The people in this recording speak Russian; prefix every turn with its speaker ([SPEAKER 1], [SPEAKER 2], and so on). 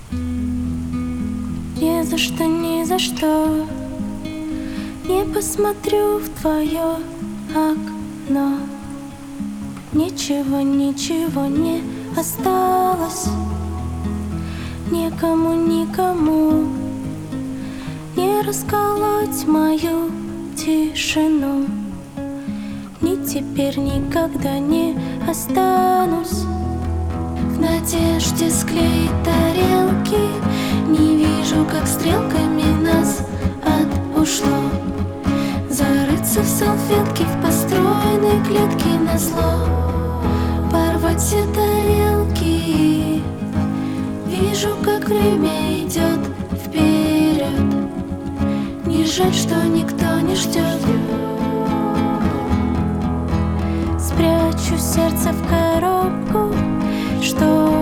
[SPEAKER 1] Ни за что, ни за что не посмотрю в твое окно. Ничего, ничего не осталось. Никому, никому не расколоть мою тишину. Ни теперь, никогда не останусь в надежде склеить тарелки. Не вижу, как стрелками нас ушло. Зарыться в салфетки, в построенной клетке назло. Порвать все тарелки. Вижу, как время идет вперед. Не жаль, что никто не ждет. Спрячу сердце в коробку, что